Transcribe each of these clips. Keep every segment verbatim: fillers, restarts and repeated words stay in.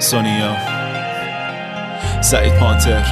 سونیا سعید پانتر.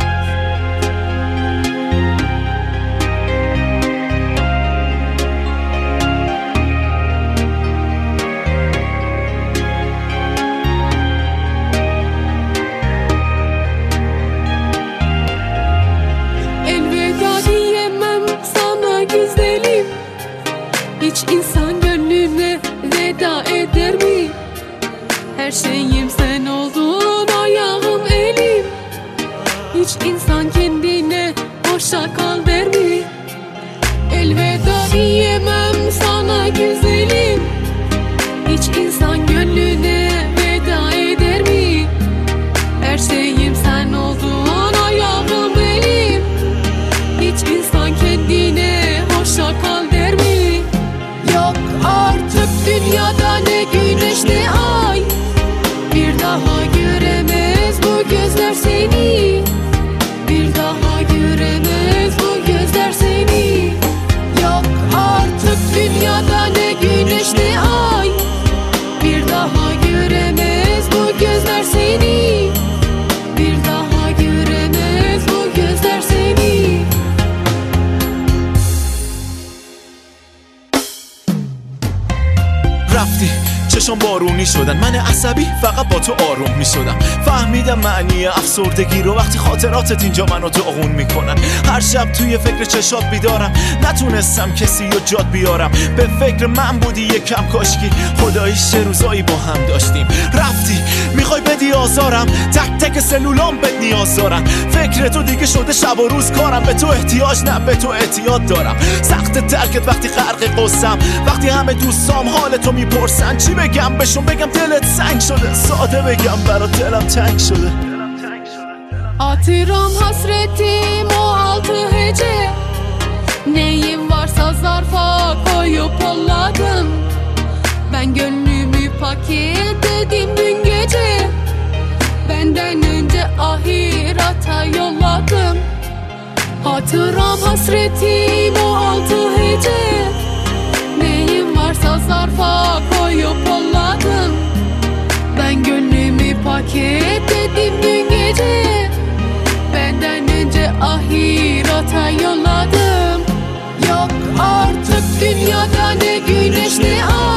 Hiç insan gönlüne veda eder mi? Her şeyim sen oldun, ayağım elim. Hiç insan kendine hoşça kal der mi? Elveda diyemem sana güzelim. Hiç insan gönlüne veda eder mi? Her şeyim sen oldun, ayağım elim. Hiç insan kendine hoşça kal der mi? Yok artık dünyada ne güneş ne ay, bir daha göremez bu gözler seni. Bir daha göremez bu gözler seni. Yok artık dünyada ne güneş ne ay, bir daha göremez bu gözler seni. Bir daha göremez bu gözler seni. رفتی چشم بارونی شدن، من عصبی فقط با تو آروم می شدم. فهمیدم معنی افسردگی رو وقتی خاطراتت اینجا منو داغون میکنن. هر شب توی فکر چشات بیدارم، نتونستم کسی رو جاد بیارم. به فکر من بودی یکم کاشکی، خداییش چه روزایی با هم داشتیم. رفتی میخوای بدی آزارم، تک تک سلولام بهت نیاز دارم. فکر تو دیگه شده شب و روز کارم، به تو احتیاج نه به تو اعتیاد دارم. سخت ترکت وقتی غرق قصم، وقتی همه دوستام حال تو میپرسن. چی بگم بهشون؟ بگم دلت سنگ شده، ساده بگم برا دلم تنگ شده. Hatıram hasretim o altı hece, neyim varsa zarfa koyup yolladım. Ben gönlümü paketledim dün gece, benden önce ahirata yolladım. Hatıram hasretim o altı hece, neyim varsa zarfa koyup yolladım. Ben gönlümü paketledim dün gece, benden önce ahirata yolladım. Yok artık dünyada ne güneş ne ay,